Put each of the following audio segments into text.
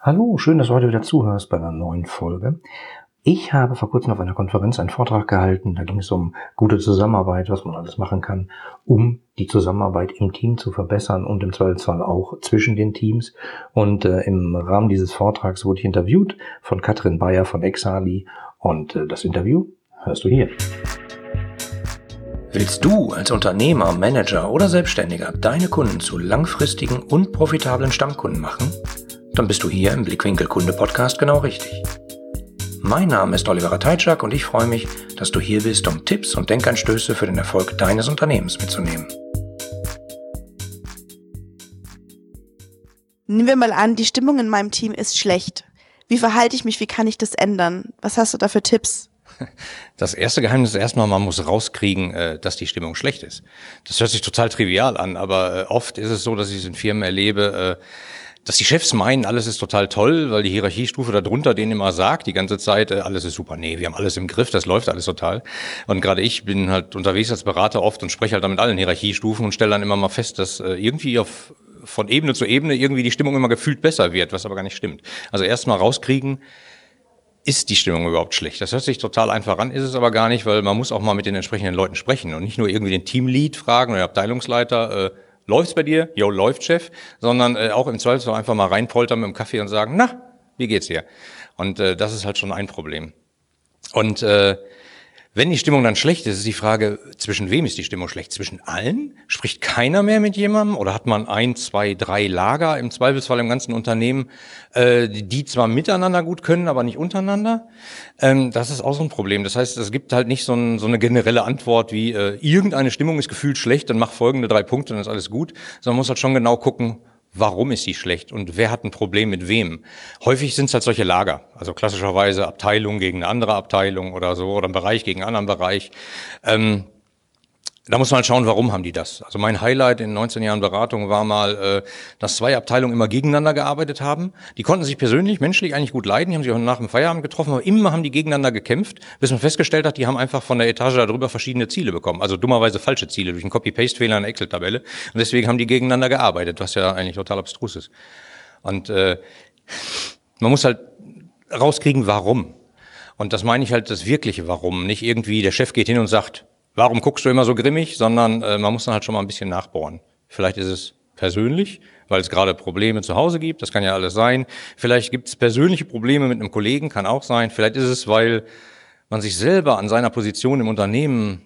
Hallo, schön, dass du heute wieder zuhörst bei einer neuen Folge. Ich habe vor kurzem auf einer Konferenz einen Vortrag gehalten. Da ging es um gute Zusammenarbeit, was man alles machen kann, um die Zusammenarbeit im Team zu verbessern und im Zweifelsfall auch zwischen den Teams. Und im Rahmen dieses Vortrags wurde ich interviewt von Katrin Bayer von Exali. Und das Interview hörst du hier. Willst du als Unternehmer, Manager oder Selbstständiger deine Kunden zu langfristigen und profitablen Stammkunden machen? Dann bist du hier im Blickwinkel Kunde Podcast genau richtig. Mein Name ist Oliver Ratajczak und ich freue mich, dass du hier bist, um Tipps und Denkanstöße für den Erfolg deines Unternehmens mitzunehmen. Nehmen wir mal an, die Stimmung in meinem Team ist schlecht. Wie verhalte ich mich? Wie kann ich das ändern? Was hast du da für Tipps? Das erste Geheimnis ist erstmal, man muss rauskriegen, dass die Stimmung schlecht ist. Das hört sich total trivial an, aber oft ist es so, dass ich es in Firmen erlebe, dass die Chefs meinen, alles ist total toll, weil die Hierarchiestufe darunter denen immer sagt, die ganze Zeit, alles ist super. Nee, wir haben alles im Griff, das läuft alles total. Und gerade ich bin halt unterwegs als Berater oft und spreche halt dann mit allen Hierarchiestufen und stelle dann immer mal fest, dass irgendwie von Ebene zu Ebene irgendwie die Stimmung immer gefühlt besser wird, was aber gar nicht stimmt. Also erst mal rauskriegen, ist die Stimmung überhaupt schlecht? Das hört sich total einfach an, ist es aber gar nicht, weil man muss auch mal mit den entsprechenden Leuten sprechen und nicht nur irgendwie den Teamlead fragen oder den Abteilungsleiter, läuft's bei dir? Jo, läuft, Chef. Sondern auch im Zweifelsfall einfach mal reinpoltern mit dem Kaffee und sagen, na, wie geht's dir? Und das ist halt schon ein Problem. Und wenn die Stimmung dann schlecht ist, ist die Frage, zwischen wem ist die Stimmung schlecht? Zwischen allen? Spricht keiner mehr mit jemandem? Oder hat man 1, 2, 3 Lager im Zweifelsfall im ganzen Unternehmen, die zwar miteinander gut können, aber nicht untereinander? Das ist auch so ein Problem. Das heißt, es gibt halt nicht so eine generelle Antwort wie, irgendeine Stimmung ist gefühlt schlecht, dann mach folgende 3 Punkte, dann ist alles gut. Sondern man muss halt schon genau gucken, warum ist sie schlecht und wer hat ein Problem mit wem? Häufig sind es halt solche Lager, also klassischerweise Abteilung gegen eine andere Abteilung oder so oder ein Bereich gegen einen anderen Bereich. Da muss man halt schauen, warum haben die das? Also mein Highlight in 19 Jahren Beratung war mal, dass 2 Abteilungen immer gegeneinander gearbeitet haben. Die konnten sich persönlich, menschlich eigentlich gut leiden, die haben sich auch nach dem Feierabend getroffen, aber immer haben die gegeneinander gekämpft, bis man festgestellt hat, die haben einfach von der Etage darüber verschiedene Ziele bekommen. Also dummerweise falsche Ziele durch einen Copy-Paste-Fehler in der Excel-Tabelle. Und deswegen haben die gegeneinander gearbeitet, was ja eigentlich total abstrus ist. Und man muss halt rauskriegen, warum. Und das meine ich halt das wirkliche Warum. Nicht irgendwie, der Chef geht hin und sagt, warum guckst du immer so grimmig, sondern man muss dann halt schon mal ein bisschen nachbohren. Vielleicht ist es persönlich, weil es gerade Probleme zu Hause gibt, das kann ja alles sein. Vielleicht gibt es persönliche Probleme mit einem Kollegen, kann auch sein. Vielleicht ist es, weil man sich selber an seiner Position im Unternehmen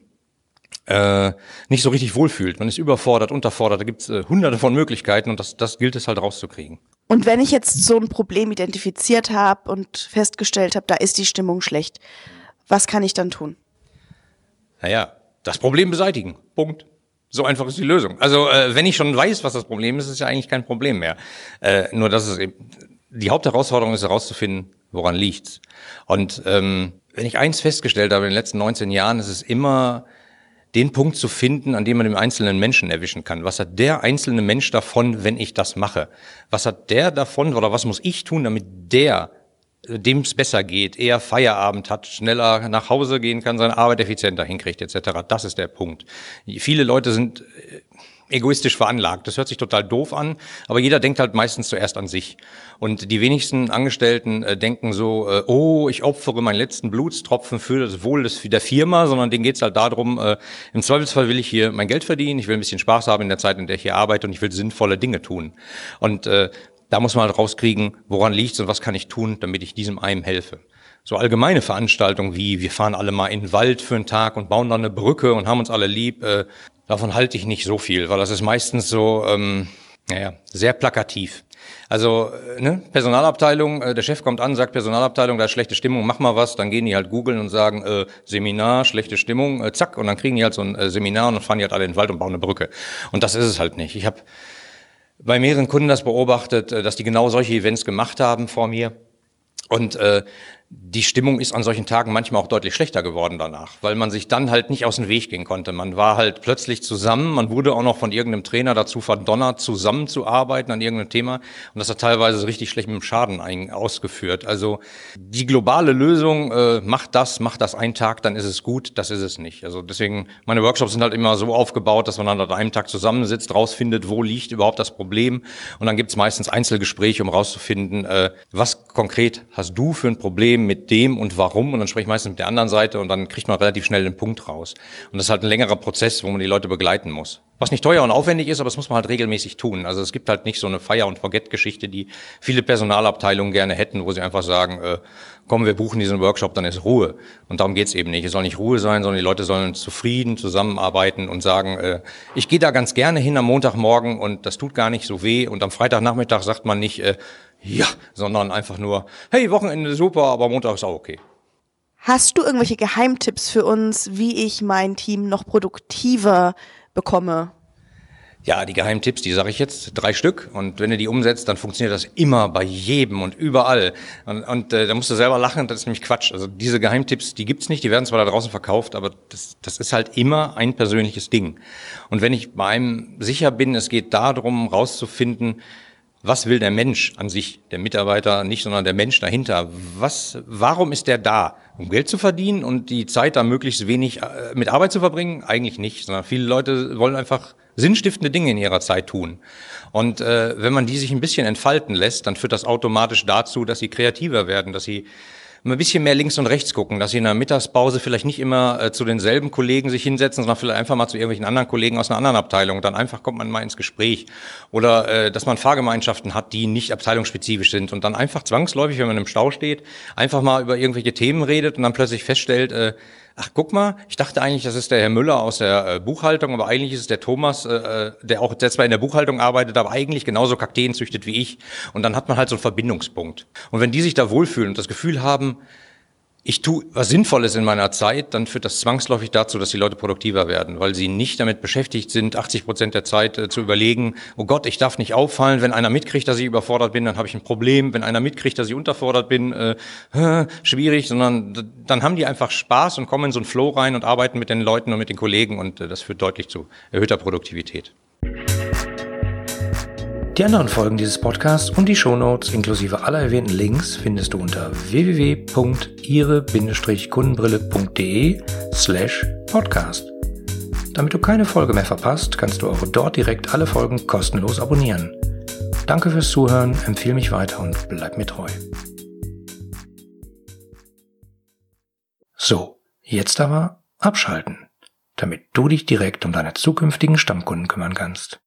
nicht so richtig wohlfühlt. Man ist überfordert, unterfordert, da gibt es hunderte von Möglichkeiten und das gilt es halt rauszukriegen. Und wenn ich jetzt so ein Problem identifiziert habe und festgestellt habe, da ist die Stimmung schlecht, was kann ich dann tun? Naja, das Problem beseitigen. Punkt. So einfach ist die Lösung. Also wenn ich schon weiß, was das Problem ist, ist es ja eigentlich kein Problem mehr. Nur dass es eben die Hauptherausforderung ist, herauszufinden, woran liegt's. Und wenn ich eins festgestellt habe in den letzten 19 Jahren, ist es immer den Punkt zu finden, an dem man den einzelnen Menschen erwischen kann. Was hat der einzelne Mensch davon, wenn ich das mache? Was hat der davon oder was muss ich tun, damit dem es besser geht, eher Feierabend hat, schneller nach Hause gehen kann, seine Arbeit effizienter hinkriegt etc. Das ist der Punkt. Viele Leute sind egoistisch veranlagt. Das hört sich total doof an, aber jeder denkt halt meistens zuerst an sich. Und die wenigsten Angestellten denken so, oh, ich opfere meinen letzten Blutstropfen für das Wohl der Firma, sondern denen geht's halt darum, im Zweifelsfall will ich hier mein Geld verdienen, ich will ein bisschen Spaß haben in der Zeit, in der ich hier arbeite und ich will sinnvolle Dinge tun. Und da muss man halt rauskriegen, woran liegt's und was kann ich tun, damit ich diesem einem helfe. So allgemeine Veranstaltungen wie, wir fahren alle mal in den Wald für einen Tag und bauen dann eine Brücke und haben uns alle lieb, davon halte ich nicht so viel, weil das ist meistens so, sehr plakativ. Also, Personalabteilung, der Chef kommt an, sagt Personalabteilung, da ist schlechte Stimmung, mach mal was, dann gehen die halt googeln und sagen, Seminar, schlechte Stimmung, zack, und dann kriegen die halt so ein Seminar und dann fahren die halt alle in den Wald und bauen eine Brücke. Und das ist es halt nicht. Ich habe bei mehreren Kunden das beobachtet, dass die genau solche Events gemacht haben vor mir. Und die Stimmung ist an solchen Tagen manchmal auch deutlich schlechter geworden danach, weil man sich dann halt nicht aus dem Weg gehen konnte. Man war halt plötzlich zusammen, man wurde auch noch von irgendeinem Trainer dazu verdonnert, zusammenzuarbeiten an irgendeinem Thema, und das hat teilweise so richtig schlecht mit dem Schaden ausgeführt. Also die globale Lösung, macht das einen Tag, dann ist es gut, das ist es nicht. Also deswegen, meine Workshops sind halt immer so aufgebaut, dass man dann an einem Tag zusammensitzt, rausfindet, wo liegt überhaupt das Problem, und dann gibt's meistens Einzelgespräche, um rauszufinden, was konkret hast du für ein Problem mit dem und warum, und dann spreche ich meistens mit der anderen Seite, und dann kriegt man relativ schnell den Punkt raus. Und das ist halt ein längerer Prozess, wo man die Leute begleiten muss. Was nicht teuer und aufwendig ist, aber das muss man halt regelmäßig tun. Also es gibt halt nicht so eine Fire- und Forget-Geschichte, die viele Personalabteilungen gerne hätten, wo sie einfach sagen, komm, wir buchen diesen Workshop, dann ist Ruhe. Und darum geht's eben nicht. Es soll nicht Ruhe sein, sondern die Leute sollen zufrieden zusammenarbeiten und sagen, ich gehe da ganz gerne hin am Montagmorgen und das tut gar nicht so weh. Und am Freitagnachmittag sagt man nicht, ja, sondern einfach nur, hey, Wochenende super, aber Montag ist auch okay. Hast du irgendwelche Geheimtipps für uns, wie ich mein Team noch produktiver bekomme? Ja, die Geheimtipps, die sage ich jetzt, 3 Stück. Und wenn du die umsetzt, dann funktioniert das immer bei jedem und überall. Und da musst du selber lachen, das ist nämlich Quatsch. Also diese Geheimtipps, die gibt's nicht, die werden zwar da draußen verkauft, aber das ist halt immer ein persönliches Ding. Und wenn ich bei einem sicher bin, es geht darum, rauszufinden, was will der Mensch an sich, der Mitarbeiter nicht, sondern der Mensch dahinter. Warum ist der da? Um Geld zu verdienen und die Zeit da möglichst wenig mit Arbeit zu verbringen? Eigentlich nicht, sondern viele Leute wollen einfach sinnstiftende Dinge in ihrer Zeit tun. Und wenn man die sich ein bisschen entfalten lässt, dann führt das automatisch dazu, dass sie kreativer werden, dass sie ein bisschen mehr links und rechts gucken, dass sie in der Mittagspause vielleicht nicht immer zu denselben Kollegen sich hinsetzen, sondern vielleicht einfach mal zu irgendwelchen anderen Kollegen aus einer anderen Abteilung. Dann einfach kommt man mal ins Gespräch. Oder dass man Fahrgemeinschaften hat, die nicht abteilungsspezifisch sind, und dann einfach zwangsläufig, wenn man im Stau steht, einfach mal über irgendwelche Themen redet und dann plötzlich feststellt, ach, guck mal, ich dachte eigentlich, das ist der Herr Müller aus der Buchhaltung, aber eigentlich ist es der Thomas, der zwar in der Buchhaltung arbeitet, aber eigentlich genauso Kakteen züchtet wie ich. Und dann hat man halt so einen Verbindungspunkt. Und wenn die sich da wohlfühlen und das Gefühl haben, ich tue was Sinnvolles in meiner Zeit, dann führt das zwangsläufig dazu, dass die Leute produktiver werden, weil sie nicht damit beschäftigt sind, 80% der Zeit zu überlegen, oh Gott, ich darf nicht auffallen, wenn einer mitkriegt, dass ich überfordert bin, dann habe ich ein Problem, wenn einer mitkriegt, dass ich unterfordert bin, schwierig, sondern dann haben die einfach Spaß und kommen in so einen Flow rein und arbeiten mit den Leuten und mit den Kollegen, und das führt deutlich zu erhöhter Produktivität. Die anderen Folgen dieses Podcasts und die Shownotes inklusive aller erwähnten Links findest du unter www.ihre-kundenbrille.de/podcast. Damit du keine Folge mehr verpasst, kannst du auch dort direkt alle Folgen kostenlos abonnieren. Danke fürs Zuhören, empfehle mich weiter und bleib mir treu. So, jetzt aber abschalten, damit du dich direkt um deine zukünftigen Stammkunden kümmern kannst.